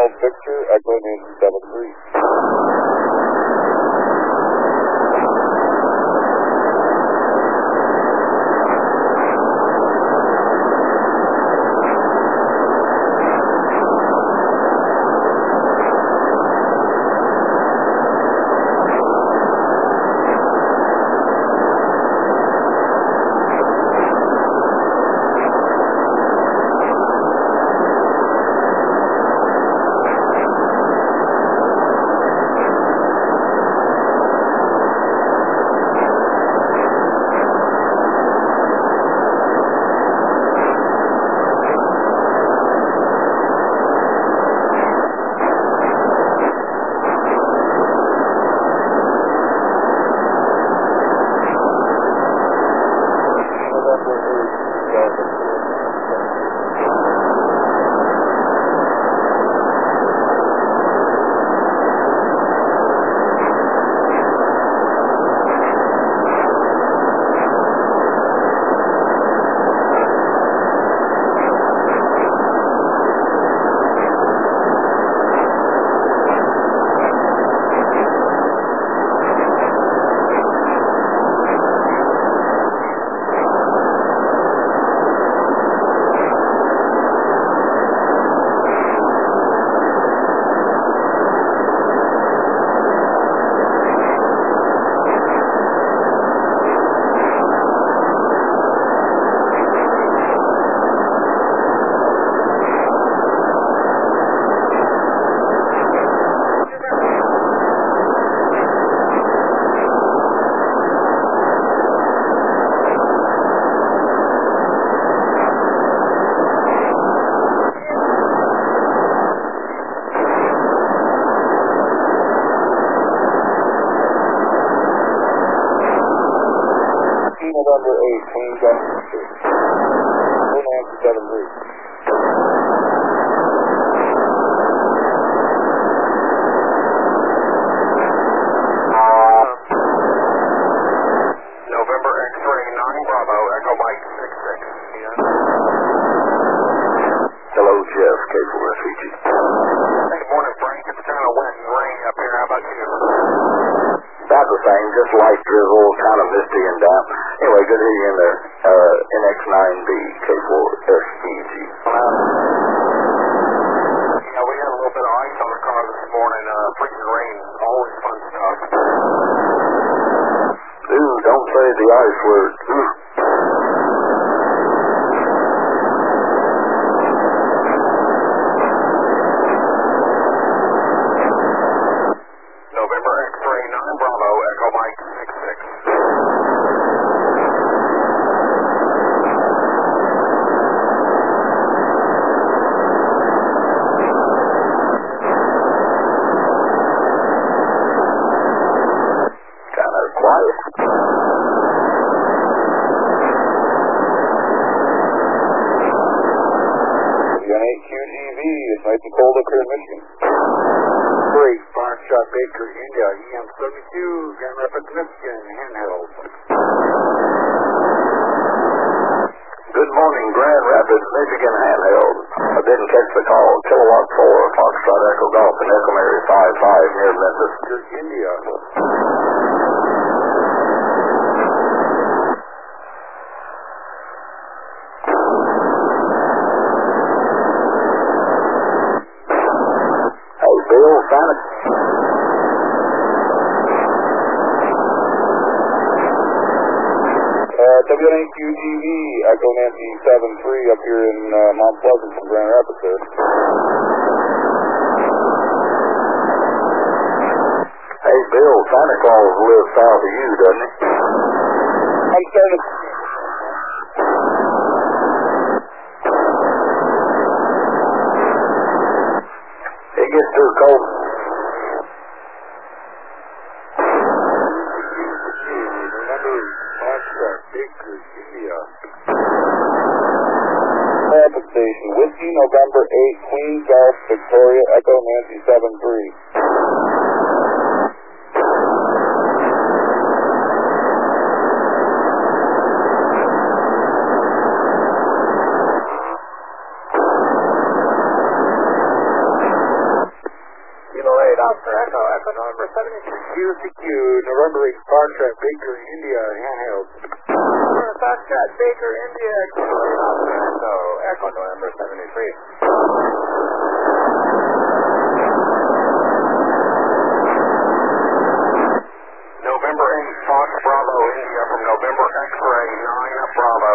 Golf Victor, Echo Nancy 73. November 8, Queen Golf Victor, Echo Nancy 73. November X-ray 9 Bravo, Echo Mike 66. Hello, Jeff, K4FEG. Good morning, Frank. It's kind of wet and rainy up here. How about you? About the same, just light drizzle, kind of misty and damp. Anyway, good to hear you in there. NX9B, K4FEG. Yeah, we had a little bit of ice on the car this morning. Freezing rain, always fun stuff. Ooh, don't say the ice word. Ooh. November X-ray 9 Bravo, Echo Mike 66. Kind of quiet. WN8QGV, it's nice and cold up here in Michigan. 3, Foxtrot Baker, India, EM72, Grand Rapids, Michigan, handheld. Good morning, Grand Rapids, Michigan handheld. I didn't catch the call. Kilowatt 4, Foxtrot Echo Golf in Echo Mary 55 near Memphis. India. Hey, Bill, Santa. WN8QGV, Echo Nancy 73 up here in Mount Pleasant from Grand Rapids there. Hey, Bill, Santa Claus lives south of you, doesn't he? I'm starting to... It gets too cold. Rapid Station, Whiskey November 8, Queen Golf Victoria, Echo Nancy 73. QCQ, November 8, Foxtrot, Baker, India, handheld. Foxtrot, Baker, India, so Echo November 73. November 8, Fox Bravo, India, from November X-Ray 9 Bravo.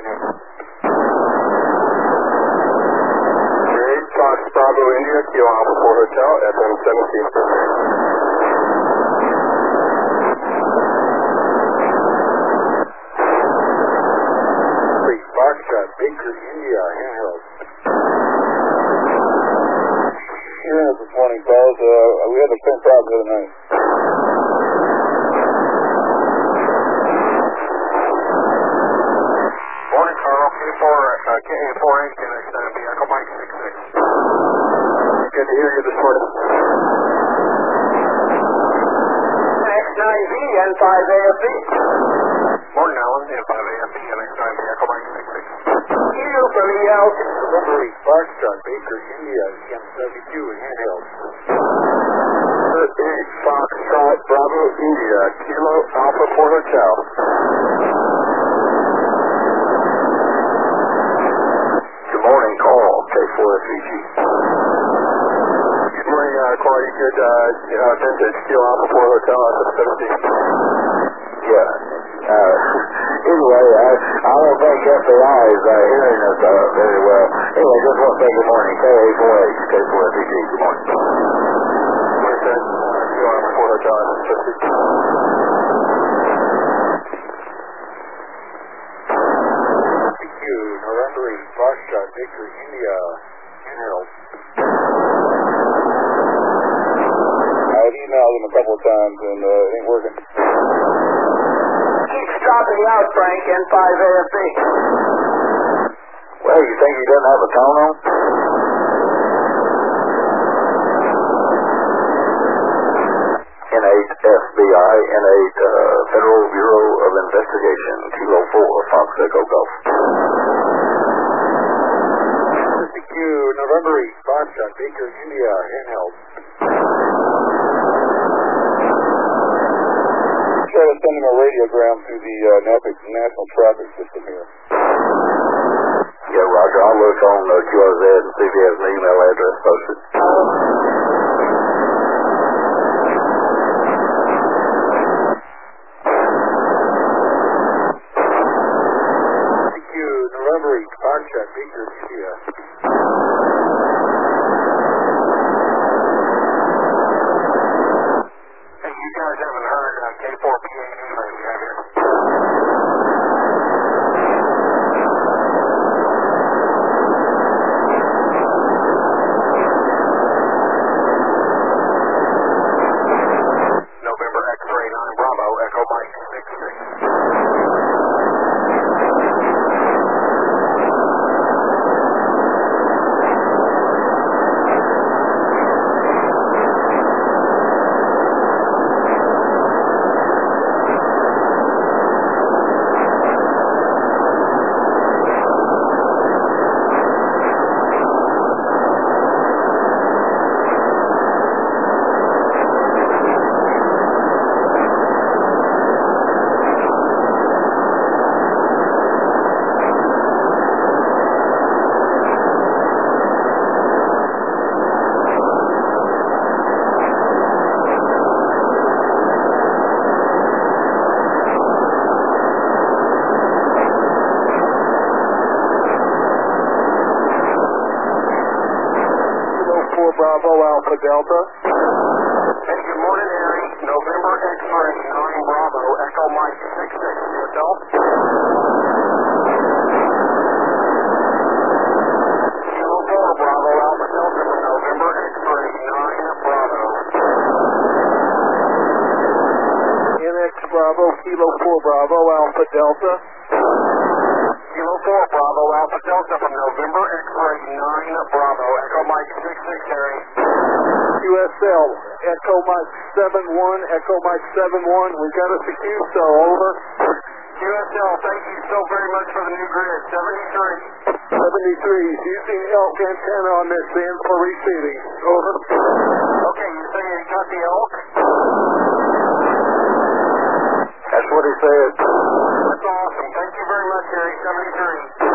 8 Fox Bravo, India, Kilo Alpha 4 Hotel, FM 17. Foxtrot, Baker, India, handheld. Hearing us this morning, fellas. We had the same problem the other night. Morning, Carl. K4H, next time, be Echo Mike 66. Good to hear you this morning. X9V, N5AFB. Morning, Alan. N5AFB, X9V, Echo Mike 66. You from EL. November 8, Foxtrot, Baker, India, EM72, handheld. 8 Foxtrot Bravo, India, Kilo Alpha 4 Hotel. Good morning, call K4FEG. Good morning, Corey. Good vintage Kilo Alpha 4 Hotel, FM 17. Yeah. Anyway, I don't think FBI is hearing us very well. Anyway, just want to say good morning. K4H, K4FEG. Good morning. Good morning, Kilo Alpha 4 Hotel, FM 17. November 8, Foxtrot, Baker, India, handheld. I've emailed him a couple of times and it ain't working. Keeps dropping out, Frank, N5AFB. Well, you think he doesn't have a tone on? N8 FBI, N8 Federal Bureau of Investigation, Kilo 4, Fox Echo Golf. QCQ, November 8, Foxtrot, Baker, India, handheld. Try to send him a radiogram through the National Traffic System here. Yeah, Roger. I'll look on QRZ and see if he has an email address posted. November 8, Foxtrot, Baker, India. Hey, you guys haven't heard K4PAD lately, have you? November X-Ray 9 Bravo, Echo Mike 66. Bravo Alpha Delta. Hey, good morning, Harry. November X-Ray 9 Bravo, Echo Mike 66. Hotel. Kilo 4 Bravo, Alpha Delta from November X-Ray 9 Bravo. NX Bravo, Kilo 4 Bravo, Alpha Delta. Kilo 4 Bravo, Alpha Delta from November X-Ray 9 Bravo, Echo Mike 66, Harry. QSL, Echo Mike 71, Echo Mike 71. We've got us a Q, so over. QSL, thank you so very much for the new grid. 73. 73, using elk antenna on this end for receiving. Over. Okay, you're saying you got the elk? appreciate it. That's awesome. Thank you very much, Harry. 73.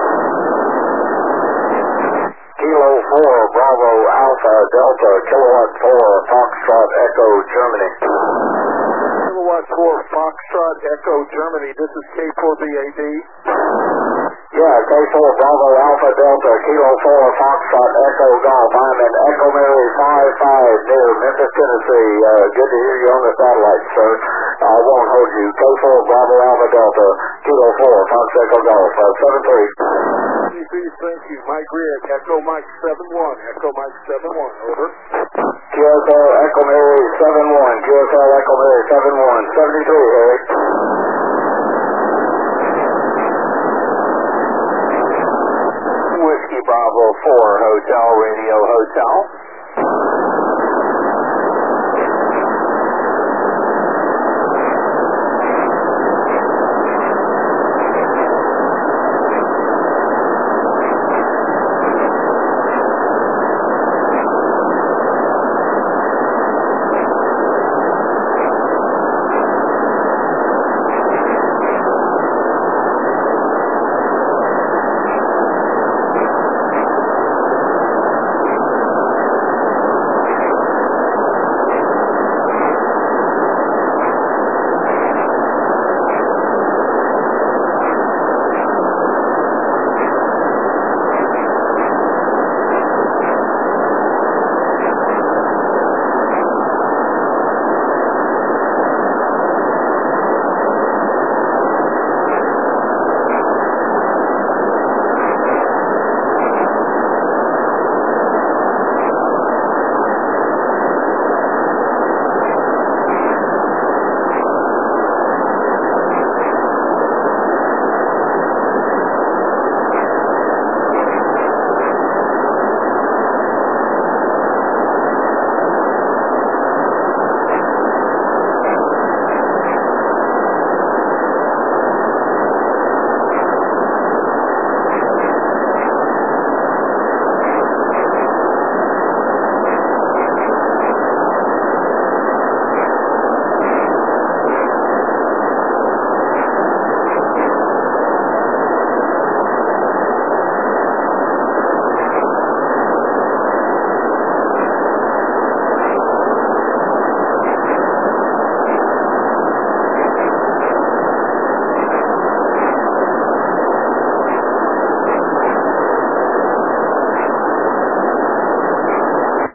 Kilo 4, Bravo, Alpha, Delta, Kilowatt 4, Foxtrot, Echo, Germany. Kilowatt 4, Foxtrot, Echo, Germany. This is K4BAD. Yeah, K4, Bravo, Alpha, Delta, Kilo 4, Foxtrot, Echo, Golf. I'm in Echo Mary 55 near Memphis, Tennessee. Good to hear you on the satellite, sir. I won't hold you. K4, Bravo, Alpha, Delta, Kilo 4, Fox, Echo, Golf. 73. Thank you. Mike Grid, Echo Mike 71. Echo Mike 71, over. QSL Echo Mary 71. QSL Echo Mary 71. 73, Harry. Whiskey Bravo 4, Hotel, Radio Hotel.